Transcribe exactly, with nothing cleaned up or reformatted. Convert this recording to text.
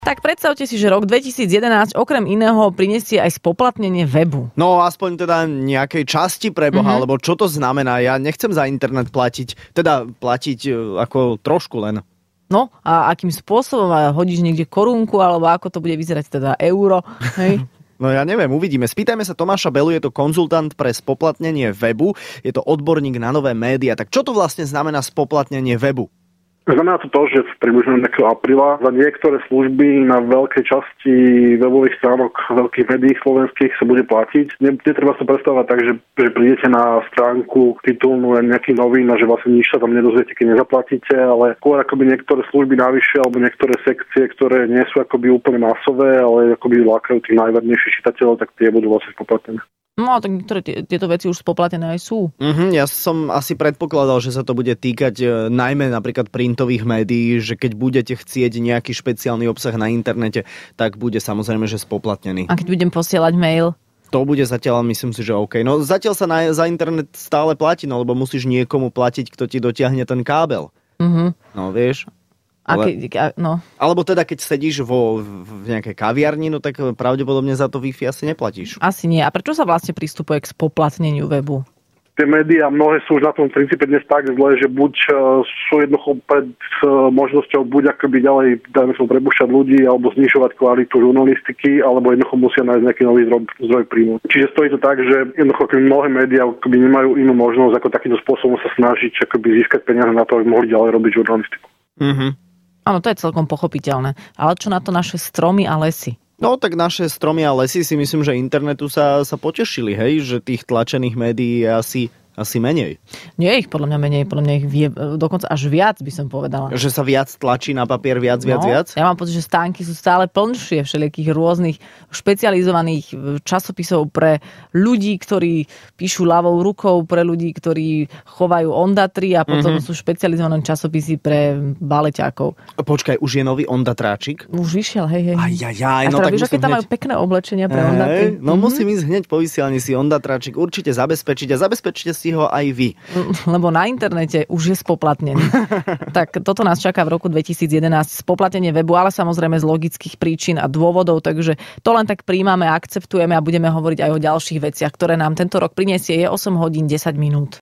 Tak predstavte si, že rok dvetisíc jedenásť okrem iného prinesie aj spoplatnenie webu. No aspoň teda nejakej časti pre Boha, mm-hmm. lebo čo to znamená? Ja nechcem za internet platiť, teda platiť ako trošku len. No a akým spôsobom? Hodíš niekde korunku, alebo ako to bude vyzerať, teda euro? Hej? No ja neviem, uvidíme. Spýtajme sa Tomáša Belu, je to konzultant pre spoplatnenie webu, je to odborník na nové médiá. Tak čo to vlastne znamená spoplatnenie webu? Znamená to to, že v približne nejakého apríla za niektoré služby na veľkej časti webových stránok veľkých médií slovenských sa bude platiť. Netreba sa predstavovať tak, že, že prídete na stránku titulnú nejaký novín a že vlastne nič sa tam nedozviete, keď nezaplatíte, ale skôr akoby niektoré služby navyše alebo niektoré sekcie, ktoré nie sú akoby úplne masové, ale akoby lákajú tých najvernejších čitateľov, tak tie budú vlastne spoplatnené. No a tak niektoré tieto veci už spoplatené aj sú. Mm-hmm, ja som asi predpokladal, že sa to bude týkať e, najmä napríklad printových médií, že keď budete chcieť nejaký špeciálny obsah na internete, tak bude samozrejme, že spoplatnený. A keď budem posielať mail? To bude zatiaľ, myslím si, že OK. No zatiaľ sa na, za internet stále platí, no lebo musíš niekomu platiť, kto ti dotiahne ten kábel. Mm-hmm. No vieš... Ale, ke, no. Alebo teda, keď sedíš vo, v nejakej kaviarni, no tak pravdepodobne za to Wi-Fi asi neplatíš. Asi nie. A prečo sa vlastne pristupuje k spoplatneniu webu? Tie médiá, mnohé sú už na tom princípe dnes tak zle, že buď sú jednoducho pred možnosťou buď akoby ďalej, dajme sa prepušťať ľudí, alebo znižovať kvalitu žurnalistiky, alebo jednoducho musia nájsť nejaký nový zdroj, zdroj príjmu. Čiže stojí to tak, že jednoducho mnohé médiá akoby nemajú inú možnosť, ako takýmto spôsobom sa snažiť akoby získať peniaze na to, aby mohli ďalej robiť žurnalistiku. Mhm. Áno, to je celkom pochopiteľné. Ale čo na to naše stromy a lesy? No tak naše stromy a lesy si myslím, že internetu sa, sa potešili, hej, že tých tlačených médií je asi, asi menej. Nie ich podľa mňa menej, podľa mňa ich vie, dokonca až viac by som povedala. Že sa viac tlačí na papier, viac, viac, no, viac? Ja mám pocit, že stánky sú stále plnšie všelijakých rôznych špecializovaných časopisov pre ľudí, ktorí píšu ľavou rukou, pre ľudí, ktorí chovajú ondatry a potom mm-hmm. sú špecializované časopisy pre baleťákov. Počkaj, už je nový ondatráčik? Už vyšiel, hej, hej. Ajajaj, no tak vieš, aké tam hneď... majú pekné oblečenia pre ondatry? No mm-hmm. musím ísť hneď po vysielaní si ondatráčik určite zabezpečiť a zabezpečte si ho aj vy. Lebo na internete už je spoplatnený. Tak toto nás čaká v roku dvetisíc jedenásť, spoplatnenie webu, ale samozrejme z logických príčin a dôvodov, takže to len tak príjmame, akceptujeme a budeme hovoriť aj o ďalších veciach, ktoré nám tento rok prinesie. Je osem hodín desať minút.